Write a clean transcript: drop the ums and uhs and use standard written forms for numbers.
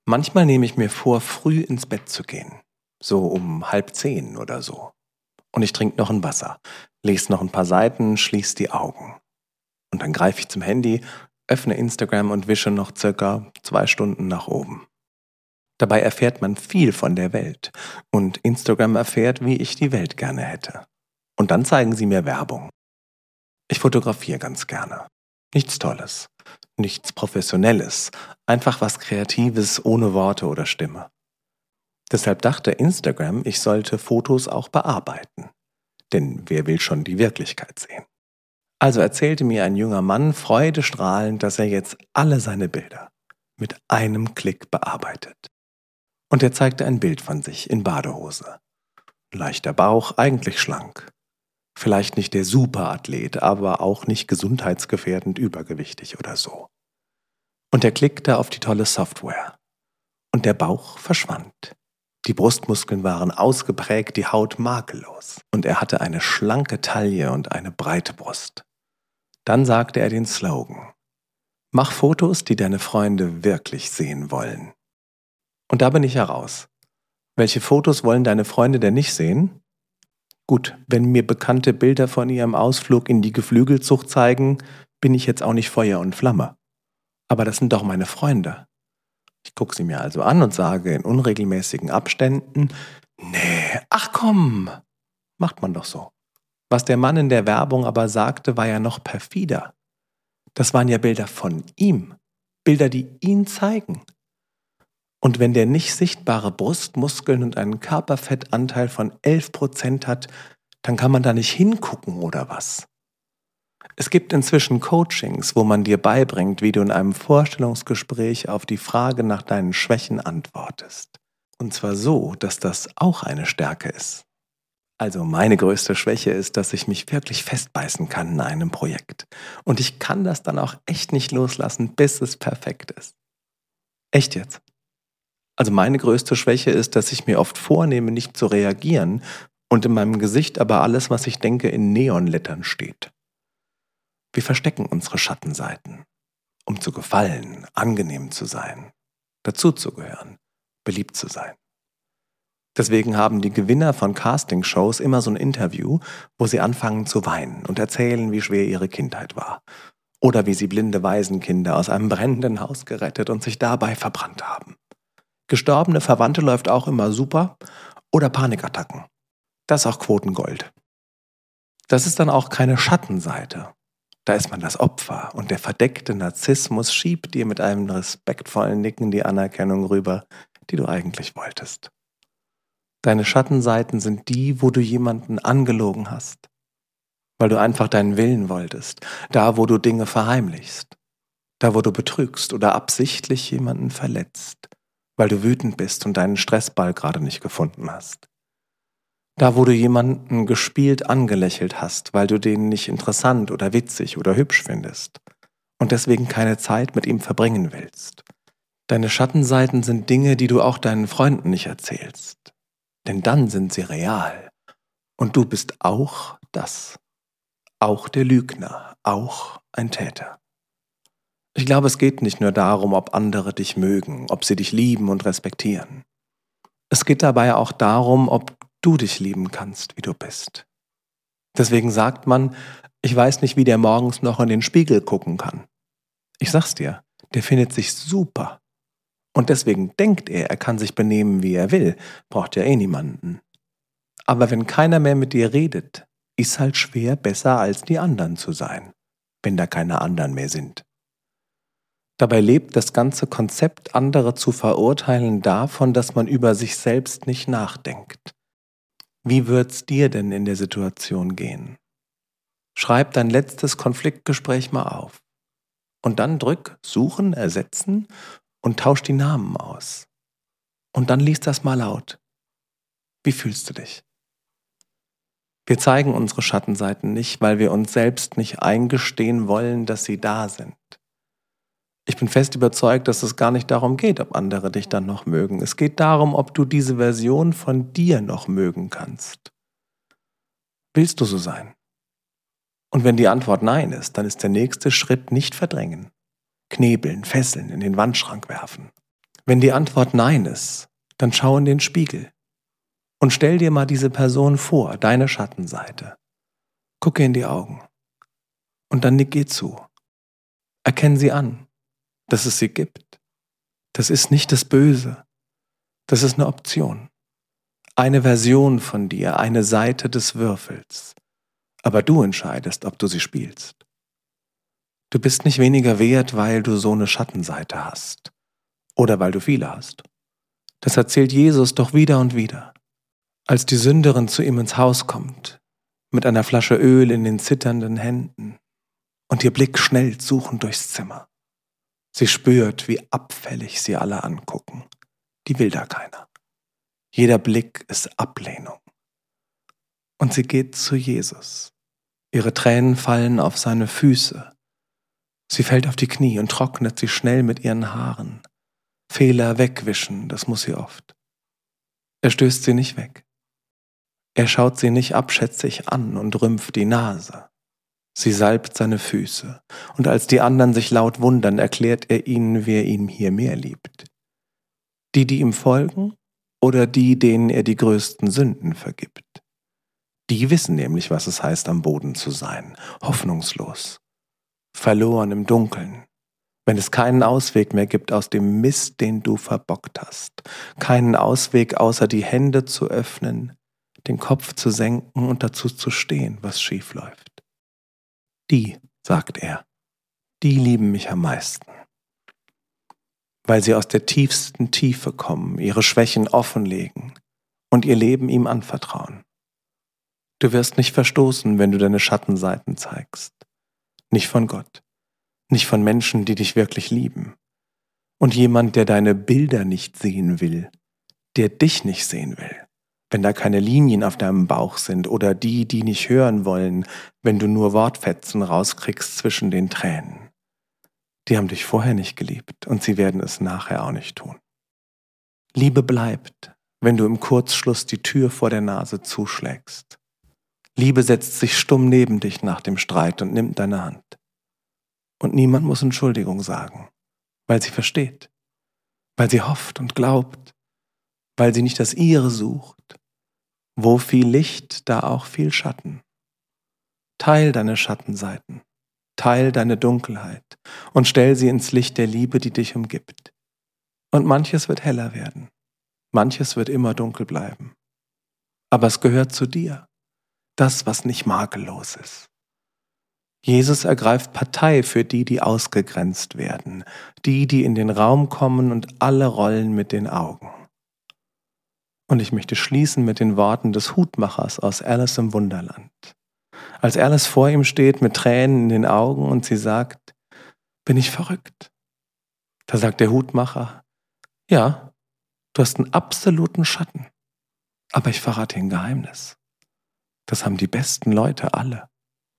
Manchmal nehme ich mir vor, früh ins Bett zu gehen. So um 9:30 oder so. Und ich trinke noch ein Wasser, lese noch ein paar Seiten, schließe die Augen. Und dann greife ich zum Handy, öffne Instagram und wische noch circa 2 Stunden nach oben. Dabei erfährt man viel von der Welt. Und Instagram erfährt, wie ich die Welt gerne hätte. Und dann zeigen sie mir Werbung. Ich fotografiere ganz gerne. Nichts Tolles, nichts Professionelles, einfach was Kreatives ohne Worte oder Stimme. Deshalb dachte Instagram, ich sollte Fotos auch bearbeiten. Denn wer will schon die Wirklichkeit sehen? Also erzählte mir ein junger Mann freudestrahlend, dass er jetzt alle seine Bilder mit einem Klick bearbeitet. Und er zeigte ein Bild von sich in Badehose. Leichter Bauch, eigentlich schlank. Vielleicht nicht der Superathlet, aber auch nicht gesundheitsgefährdend übergewichtig oder so. Und er klickte auf die tolle Software. Und der Bauch verschwand. Die Brustmuskeln waren ausgeprägt, die Haut makellos. Und er hatte eine schlanke Taille und eine breite Brust. Dann sagte er den Slogan: Mach Fotos, die deine Freunde wirklich sehen wollen. Und da bin ich heraus. Welche Fotos wollen deine Freunde denn nicht sehen? Gut, wenn mir bekannte Bilder von ihrem Ausflug in die Geflügelzucht zeigen, bin ich jetzt auch nicht Feuer und Flamme. Aber das sind doch meine Freunde. Ich gucke sie mir also an und sage in unregelmäßigen Abständen: Nee, ach komm, macht man doch so. Was der Mann in der Werbung aber sagte, war ja noch perfider. Das waren ja Bilder von ihm. Bilder, die ihn zeigen. Und wenn der nicht sichtbare Brustmuskeln und einen Körperfettanteil von 11% hat, dann kann man da nicht hingucken oder was? Es gibt inzwischen Coachings, wo man dir beibringt, wie du in einem Vorstellungsgespräch auf die Frage nach deinen Schwächen antwortest. Und zwar so, dass das auch eine Stärke ist. Also meine größte Schwäche ist, dass ich mich wirklich festbeißen kann in einem Projekt. Und ich kann das dann auch echt nicht loslassen, bis es perfekt ist. Echt jetzt? Also meine größte Schwäche ist, dass ich mir oft vornehme, nicht zu reagieren und in meinem Gesicht aber alles, was ich denke, in Neonlettern steht. Wir verstecken unsere Schattenseiten, um zu gefallen, angenehm zu sein, dazuzugehören, beliebt zu sein. Deswegen haben die Gewinner von Castingshows immer so ein Interview, wo sie anfangen zu weinen und erzählen, wie schwer ihre Kindheit war. Oder wie sie blinde Waisenkinder aus einem brennenden Haus gerettet und sich dabei verbrannt haben. Gestorbene Verwandte läuft auch immer super oder Panikattacken. Das ist auch Quotengold. Das ist dann auch keine Schattenseite. Da ist man das Opfer und der verdeckte Narzissmus schiebt dir mit einem respektvollen Nicken die Anerkennung rüber, die du eigentlich wolltest. Deine Schattenseiten sind die, wo du jemanden angelogen hast, weil du einfach deinen Willen wolltest, da wo du Dinge verheimlichst, da wo du betrügst oder absichtlich jemanden verletzt, weil du wütend bist und deinen Stressball gerade nicht gefunden hast. Da, wo du jemanden gespielt angelächelt hast, weil du den nicht interessant oder witzig oder hübsch findest und deswegen keine Zeit mit ihm verbringen willst. Deine Schattenseiten sind Dinge, die du auch deinen Freunden nicht erzählst. Denn dann sind sie real. Und du bist auch das. Auch der Lügner, auch ein Täter. Ich glaube, es geht nicht nur darum, ob andere dich mögen, ob sie dich lieben und respektieren. Es geht dabei auch darum, ob du dich lieben kannst, wie du bist. Deswegen sagt man, ich weiß nicht, wie der morgens noch in den Spiegel gucken kann. Ich sag's dir, der findet sich super. Und deswegen denkt er kann sich benehmen, wie er will, braucht ja eh niemanden. Aber wenn keiner mehr mit dir redet, ist halt schwer, besser als die anderen zu sein, wenn da keine anderen mehr sind. Dabei lebt das ganze Konzept, andere zu verurteilen, davon, dass man über sich selbst nicht nachdenkt. Wie wird's dir denn in der Situation gehen? Schreib dein letztes Konfliktgespräch mal auf. Und dann drück Suchen, Ersetzen und tausch die Namen aus. Und dann lies das mal laut. Wie fühlst du dich? Wir zeigen unsere Schattenseiten nicht, weil wir uns selbst nicht eingestehen wollen, dass sie da sind. Ich bin fest überzeugt, dass es gar nicht darum geht, ob andere dich dann noch mögen. Es geht darum, ob du diese Version von dir noch mögen kannst. Willst du so sein? Und wenn die Antwort nein ist, dann ist der nächste Schritt nicht verdrängen, knebeln, fesseln, in den Wandschrank werfen. Wenn die Antwort Nein ist, dann schau in den Spiegel und stell dir mal diese Person vor, deine Schattenseite. Gucke in die Augen und dann nick ihr zu. Erkenn sie an, dass es sie gibt. Das ist nicht das Böse, das ist eine Option. Eine Version von dir, eine Seite des Würfels. Aber du entscheidest, ob du sie spielst. Du bist nicht weniger wert, weil du so eine Schattenseite hast. Oder weil du viele hast. Das erzählt Jesus doch wieder und wieder. Als die Sünderin zu ihm ins Haus kommt, mit einer Flasche Öl in den zitternden Händen und ihr Blick schnellt suchend durchs Zimmer. Sie spürt, wie abfällig sie alle angucken. Die will da keiner. Jeder Blick ist Ablehnung. Und sie geht zu Jesus. Ihre Tränen fallen auf seine Füße. Sie fällt auf die Knie und trocknet sie schnell mit ihren Haaren. Fehler wegwischen, das muss sie oft. Er stößt sie nicht weg. Er schaut sie nicht abschätzig an und rümpft die Nase. Sie salbt seine Füße, und als die anderen sich laut wundern, erklärt er ihnen, wer ihn hier mehr liebt. Die ihm folgen, oder die, denen er die größten Sünden vergibt. Die wissen nämlich, was es heißt, am Boden zu sein, hoffnungslos, verloren im Dunkeln, wenn es keinen Ausweg mehr gibt aus dem Mist, den du verbockt hast, keinen Ausweg, außer die Hände zu öffnen, den Kopf zu senken und dazu zu stehen, was schief läuft. Die, sagt er, die lieben mich am meisten, weil sie aus der tiefsten Tiefe kommen, ihre Schwächen offenlegen und ihr Leben ihm anvertrauen. Du wirst nicht verstoßen, wenn du deine Schattenseiten zeigst. Nicht von Gott, nicht von Menschen, die dich wirklich lieben. Und jemand, der deine Bilder nicht sehen will, der dich nicht sehen will, wenn da keine Linien auf deinem Bauch sind oder die nicht hören wollen, wenn du nur Wortfetzen rauskriegst zwischen den Tränen. Die haben dich vorher nicht geliebt und sie werden es nachher auch nicht tun. Liebe bleibt, wenn du im Kurzschluss die Tür vor der Nase zuschlägst. Liebe setzt sich stumm neben dich nach dem Streit und nimmt deine Hand. Und niemand muss Entschuldigung sagen, weil sie versteht, weil sie hofft und glaubt, weil sie nicht das Ihre sucht. Wo viel Licht, da auch viel Schatten. Teil deine Schattenseiten, teil deine Dunkelheit und stell sie ins Licht der Liebe, die dich umgibt. Und manches wird heller werden, manches wird immer dunkel bleiben. Aber es gehört zu dir, das, was nicht makellos ist. Jesus ergreift Partei für die ausgegrenzt werden, die in den Raum kommen und alle rollen mit den Augen. Und ich möchte schließen mit den Worten des Hutmachers aus Alice im Wunderland. Als Alice vor ihm steht mit Tränen in den Augen und sie sagt, bin ich verrückt? Da sagt der Hutmacher, ja, du hast einen absoluten Schatten, aber ich verrate dir ein Geheimnis. Das haben die besten Leute alle.